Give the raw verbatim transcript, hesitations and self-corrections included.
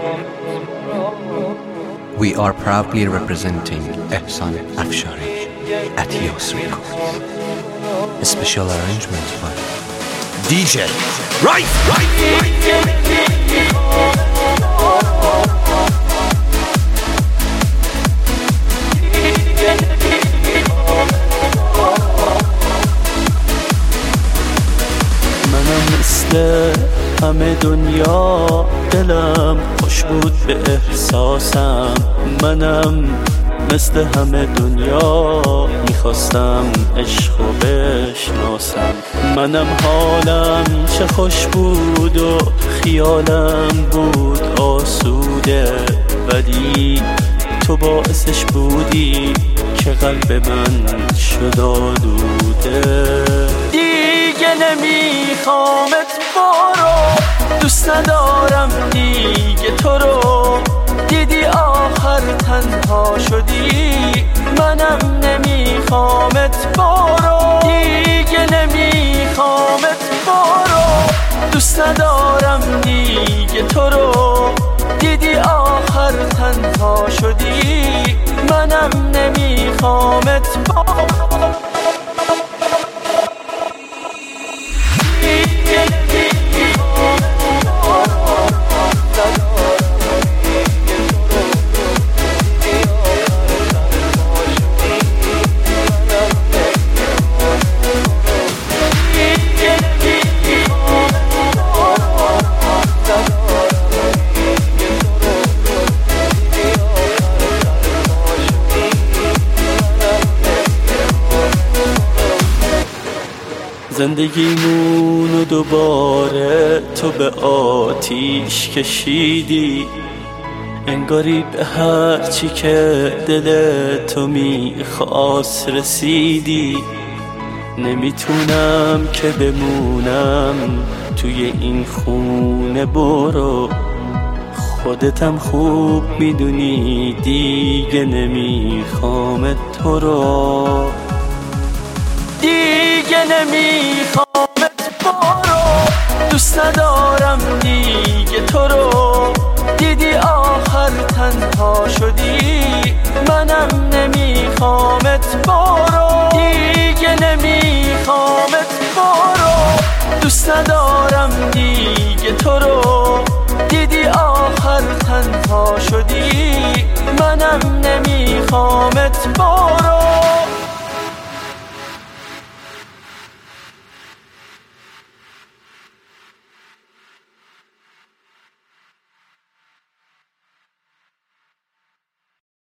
We are proudly representing Ehsan Afshari at Yos Records. A special arrangement by D J Right, right, right. منم مثل همه دنیا دلم خوش بود به احساسم، منم مثل همه دنیا میخواستم عشق و بشناسم، منم حالم چه خوش بود و خیالم بود آسوده، ولی تو باعثش بودی که قلب من شد آلوده. دیگه نمیخوامت برو، دوست ندارم دیگه تو رو، دیدی آخر تنها شدی، منم نمیخوامت برو، دیگه نمیخوامت برو، دوست ندارم دیگه تو رو، دیدی آخر تنها شدی، منم نمیخوامت برو. زندگیمونو دوباره تو به آتیش کشیدی، انگاری به هر چی که دل تو میخواست رسیدی، نمیتونم که بمونم توی این خونه، برو خودتم خوب میدونی دیگه نمیخوام تو رو، دیگه نمیخوامت برو، دوست ندارم دیگه تو رو، دیدی آخر تنها شدی، منم نمیخوامت برو، دیگه نمیخوامت برو، دوست ندارم دیگه تو رو، دیدی آخر تنها شدی، منم نمیخوامت برو.